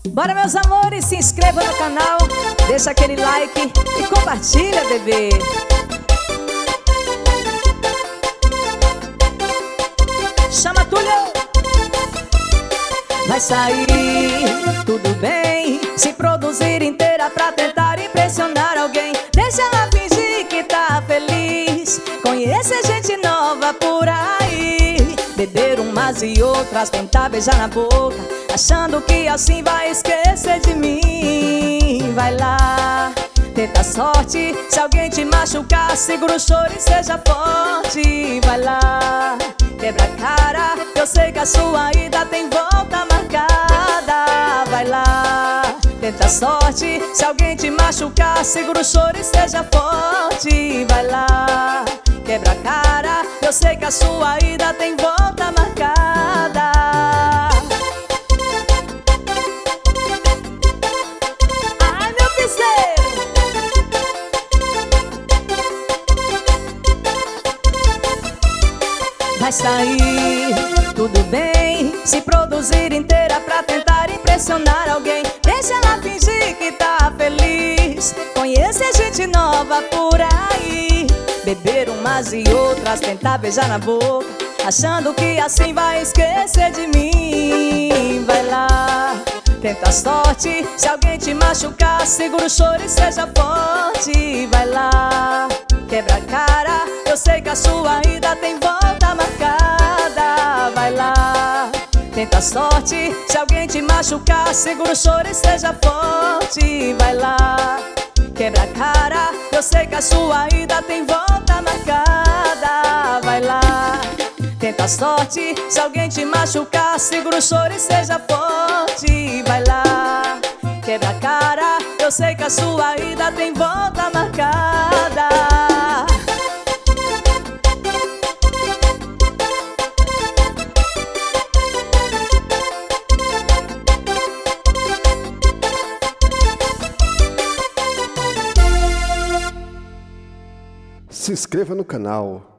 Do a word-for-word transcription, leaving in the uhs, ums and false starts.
Bora, meus amores, se inscreva no canal, deixa aquele like e compartilha, bebê. Chama Túlio. Vai sair, tudo bem, se produzir inteira pra tentar impressionar alguém. Deixa ela fingir que tá feliz, conhecer gente nova por aí. Beber umas e outras, tentar beijar na boca, achando que assim vai esquecer de mim. Vai lá, tenta a sorte, se alguém te machucar, segura o choro e seja forte. Vai lá, quebra a cara, eu sei que a sua ida tem volta marcada. Vai lá, tenta a sorte, se alguém te machucar, segura o choro e seja forte. Vai lá, quebra a cara, eu sei que a sua ida tem volta marcada. Ai, meu piseiro. Vai sair, tudo bem, se produzir inteira pra tentar impressionar alguém. Deixa ela fingir que tá feliz, conhecer gente nova por aí. Beber umas e outras, tentar beijar na boca, achando que assim vai esquecer de mim. Vai lá, tenta a sorte, se alguém te machucar, segura o choro e seja forte. Vai lá, quebra a cara, eu sei que a sua ida tem volta marcada. Vai lá, tenta a sorte, se alguém te machucar, segura o choro e seja forte. Vai lá, quebra a cara, eu sei que a sua ida tem volta marcada. Vai lá, tenta a sorte, se alguém te machucar, segura o choro e seja forte. Vai lá, quebra a cara, eu sei que a sua ida tem volta marcada. Se inscreva no canal.